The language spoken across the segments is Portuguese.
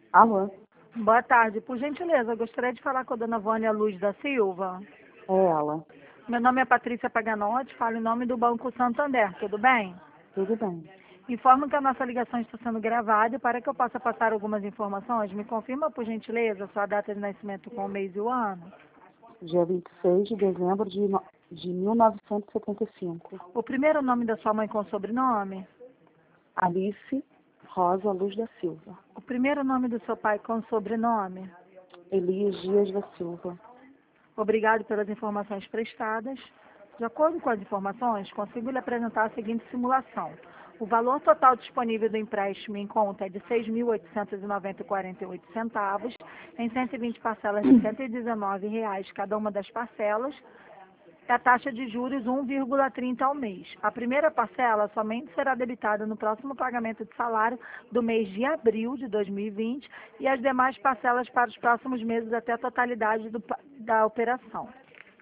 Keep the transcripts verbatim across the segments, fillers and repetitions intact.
Alô? Boa tarde. Por gentileza, eu gostaria de falar com a dona Vânia Luz da Silva. É ela. Meu nome é Patrícia Paganotti, falo em nome do Banco Santander, tudo bem? Tudo bem. Informo que a nossa ligação está sendo gravada e para que eu possa passar algumas informações, me confirma, por gentileza, sua data de nascimento com o mês e o ano. Dia vinte e seis de dezembro de, no... de mil novecentos e setenta e cinco. O primeiro nome da sua mãe com sobrenome? Alice Rosa Luz da Silva. O primeiro nome do seu pai com sobrenome? Elias Dias da Silva. Obrigado pelas informações prestadas. De acordo com as informações, consigo lhe apresentar a seguinte simulação. O valor total disponível do empréstimo em conta é de seis mil oitocentos e noventa reais e quarenta e oito centavos, em cento e vinte parcelas de cento e dezenove reais cada uma das parcelas, e a taxa de juros um vírgula trinta ao mês. A primeira parcela somente será debitada no próximo pagamento de salário do mês de abril de dois mil e vinte e as demais parcelas para os próximos meses até a totalidade do, da operação.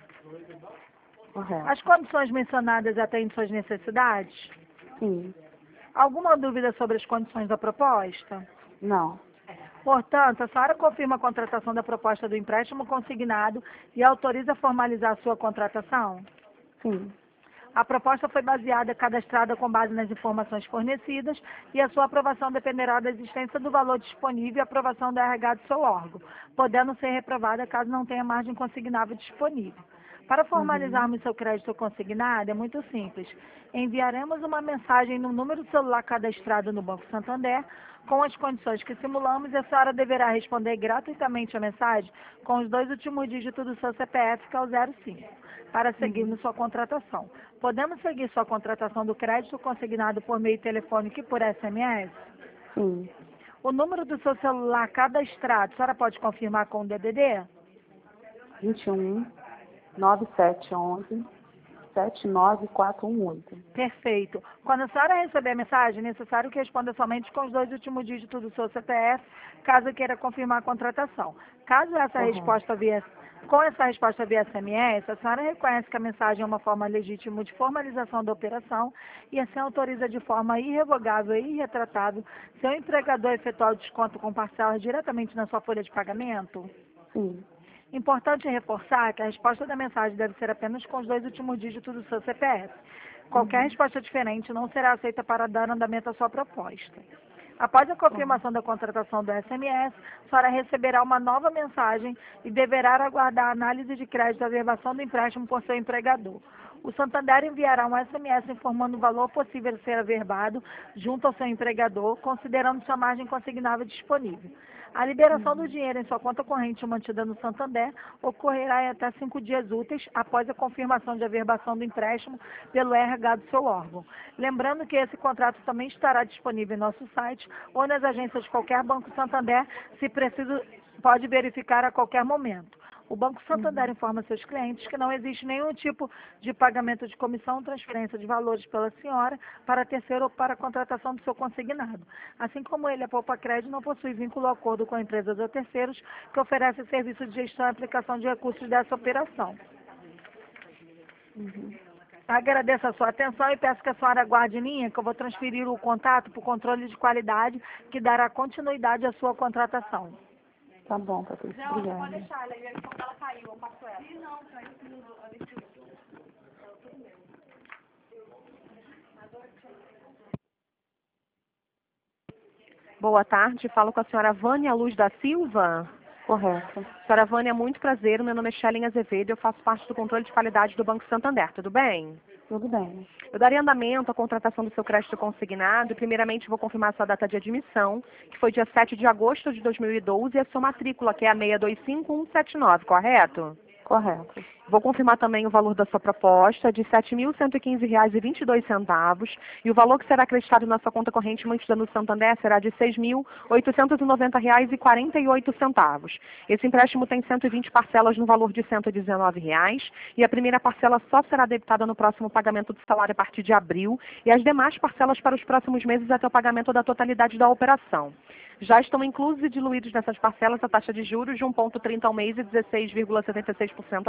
Correto. As condições mencionadas atendem suas necessidades? Sim. Alguma dúvida sobre as condições da proposta? Não. Portanto, a senhora confirma a contratação da proposta do empréstimo consignado e autoriza a formalizar a sua contratação? Sim. A proposta foi baseada, cadastrada com base nas informações fornecidas e a sua aprovação dependerá da existência do valor disponível e aprovação do R H do seu órgão, podendo ser reprovada caso não tenha margem consignável disponível. Para formalizarmos Uhum. seu crédito consignado, é muito simples. Enviaremos uma mensagem no número do celular cadastrado no Banco Santander com as condições que simulamos e a senhora deverá responder gratuitamente a mensagem com os dois últimos dígitos do seu C P F, que é o zero cinco, para seguirmos Uhum. sua contratação. Podemos seguir sua contratação do crédito consignado por meio telefônico e por S M S? Sim. O número do seu celular cadastrado, a senhora pode confirmar com o D D D? vinte e um, nove sete onze, sete nove quatro um oito. Perfeito. Quando a senhora receber a mensagem, é necessário que responda somente com os dois últimos dígitos do seu C P F, caso queira confirmar a contratação. Caso essa Correto. resposta via, com essa resposta via S M S, a senhora reconhece que a mensagem é uma forma legítima de formalização da operação e assim autoriza de forma irrevogável e irretratável seu empregador a efetuar o desconto com parcelas diretamente na sua folha de pagamento? Sim. Importante reforçar que a resposta da mensagem deve ser apenas com os dois últimos dígitos do seu C P F. Qualquer Uhum. resposta diferente não será aceita para dar andamento à sua proposta. Após a confirmação da contratação do S M S, a senhora receberá uma nova mensagem e deverá aguardar a análise de crédito e averbação do empréstimo por seu empregador. O Santander enviará um S M S informando o valor possível a ser averbado junto ao seu empregador, considerando sua margem consignável disponível. A liberação do Uhum. dinheiro em sua conta corrente mantida no Santander ocorrerá em até cinco dias úteis após a confirmação de averbação do empréstimo pelo R H do seu órgão. Lembrando que esse contrato também estará disponível em nosso site ou nas agências de qualquer Banco Santander, se preciso, pode verificar a qualquer momento. O Banco Santander Uhum. informa seus clientes que não existe nenhum tipo de pagamento de comissão ou transferência de valores pela senhora para terceiro ou para a contratação do seu consignado. Assim como ele, a Poupa Crédito não possui vínculo ou acordo com empresas ou terceiros que oferecem serviço de gestão e aplicação de recursos dessa operação. Uhum. Agradeço a sua atenção e peço que a senhora aguarde em linha, que eu vou transferir o contato para o controle de qualidade, que dará continuidade à sua contratação. Tá bom, Patrícia. Obrigada. ela, ela caiu, eu passo ela. Não, caiu. Boa tarde, falo com a senhora Vânia Luz da Silva. Correto. Senhora Vânia, muito prazer, meu nome é Shellen Azevedo, eu faço parte do controle de qualidade do Banco Santander, tudo bem? Tudo bem. Eu darei andamento à contratação do seu crédito consignado e primeiramente vou confirmar a sua data de admissão, que foi dia sete de agosto de dois mil e doze, e a sua matrícula, que é a seis dois cinco um sete nove, correto? Correto. Vou confirmar também o valor da sua proposta, de sete mil cento e quinze reais e vinte e dois centavos, e o valor que será acreditado na sua conta corrente mantida no Santander será de seis mil oitocentos e noventa reais e quarenta e oito centavos. Esse empréstimo tem cento e vinte parcelas no valor de cento e dezenove reais, e a primeira parcela só será debitada no próximo pagamento do salário a partir de abril, e as demais parcelas para os próximos meses até o pagamento da totalidade da operação. Já estão inclusos e diluídos nessas parcelas a taxa de juros de um vírgula trinta ao mês e dezesseis vírgula setenta e seis por cento ao ano,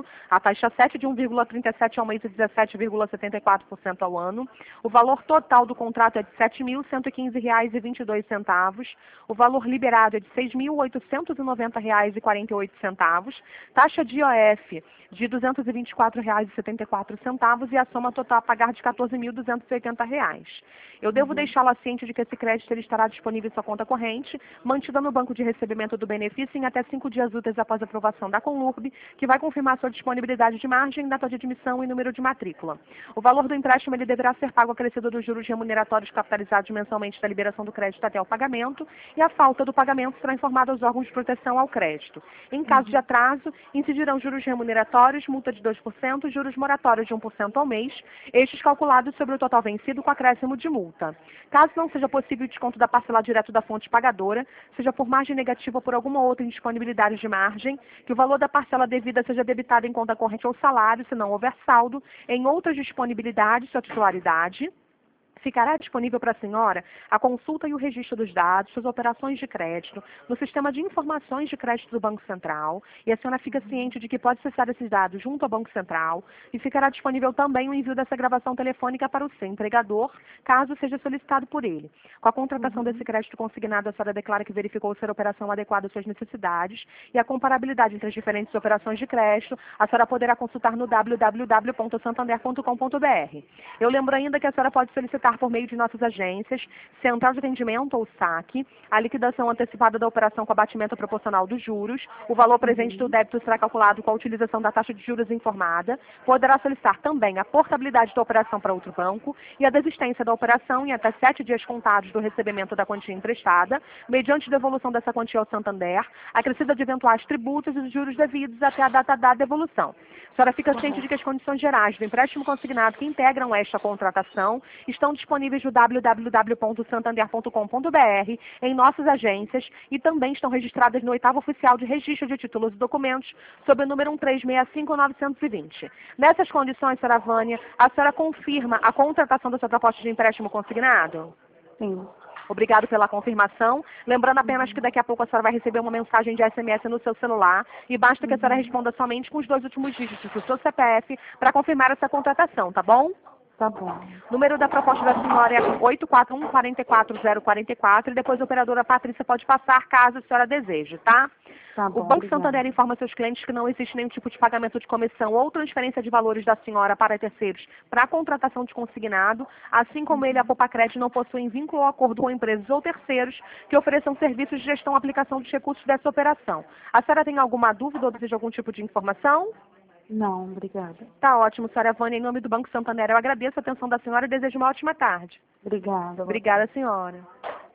a taxa sete de um vírgula trinta e sete ao mês e dezessete vírgula setenta e quatro por cento ao ano. O valor total do contrato é de sete mil cento e quinze reais e vinte e dois centavos. O valor liberado é de seis mil oitocentos e noventa reais e quarenta e oito centavos. Taxa de I O F de duzentos e vinte e quatro reais e setenta e quatro centavos e a soma total a pagar de quatorze mil duzentos e oitenta reais. Eu devo Uhum. deixá-la ciente de que esse crédito ele estará disponível em sua conta corrente, mantida no banco de recebimento do benefício em até cinco dias úteis após a aprovação da Conlurb, que vai confirmar sua disponibilidade de margem, data de admissão e número de matrícula. O valor do empréstimo ele deverá ser pago acrescido dos juros remuneratórios capitalizados mensalmente da liberação do crédito até o pagamento, e a falta do pagamento será informada aos órgãos de proteção ao crédito. Em caso Uhum. de atraso, incidirão juros remuneratórios, multa de dois por cento e juros moratórios de um por cento ao mês, estes calculados sobre o total vencido com acréscimo de multa. Caso não seja possível o desconto da parcela direto da fonte pagadora, seja por margem negativa ou por alguma outra indisponibilidade de margem, que o valor da parcela devida seja debitado em conta corrente ou salário, se não houver saldo, em outras disponibilidades sua titularidade. Ficará disponível para a senhora a consulta e o registro dos dados, suas operações de crédito, no sistema de informações de crédito do Banco Central, e a senhora fica ciente de que pode acessar esses dados junto ao Banco Central, e ficará disponível também o envio dessa gravação telefônica para o seu empregador, caso seja solicitado por ele. Com a contratação Uhum. desse crédito consignado, a senhora declara que verificou ser a operação adequada às suas necessidades, e a comparabilidade entre as diferentes operações de crédito, a senhora poderá consultar no w w w ponto santander ponto com ponto b r. Eu lembro ainda que a senhora pode solicitar por meio de nossas agências, Central de Atendimento ou saque, a liquidação antecipada da operação com abatimento proporcional dos juros, o valor presente do débito será calculado com a utilização da taxa de juros informada, poderá solicitar também a portabilidade da operação para outro banco e a desistência da operação em até sete dias contados do recebimento da quantia emprestada, mediante devolução dessa quantia ao Santander, acrescida de eventuais tributos e juros devidos até a data da devolução. A senhora fica ciente de que as condições gerais do empréstimo consignado que integram esta contratação estão disponíveis no w w w ponto santander ponto com ponto b r, em nossas agências, e também estão registradas no oitavo oficial de registro de títulos e documentos, sob o número um três seis cinco nove dois zero. Nessas condições, senhora Vânia, a senhora confirma a contratação da sua proposta de empréstimo consignado? Sim. Obrigado pela confirmação. Lembrando apenas que daqui a pouco a senhora vai receber uma mensagem de S M S no seu celular e basta que a senhora responda somente com os dois últimos dígitos do seu C P F para confirmar essa contratação, tá bom? Tá bom. Número da proposta da senhora é oito quatro um, quatro quatro zero quatro quatro e depois a operadora Patrícia pode passar caso a senhora deseje, tá? Tá bom. O Banco Obrigada. Santander informa seus clientes que não existe nenhum tipo de pagamento de comissão ou transferência de valores da senhora para terceiros para a contratação de consignado, assim como ele, a Popacred, não possuem vínculo ou acordo com empresas ou terceiros que ofereçam serviços de gestão e aplicação dos recursos dessa operação. A senhora tem alguma dúvida ou deseja algum tipo de informação? Não, obrigada. Tá ótimo, senhora Vânia. Em nome do Banco Santander, eu agradeço a atenção da senhora e desejo uma ótima tarde. Obrigada. Obrigada, senhora.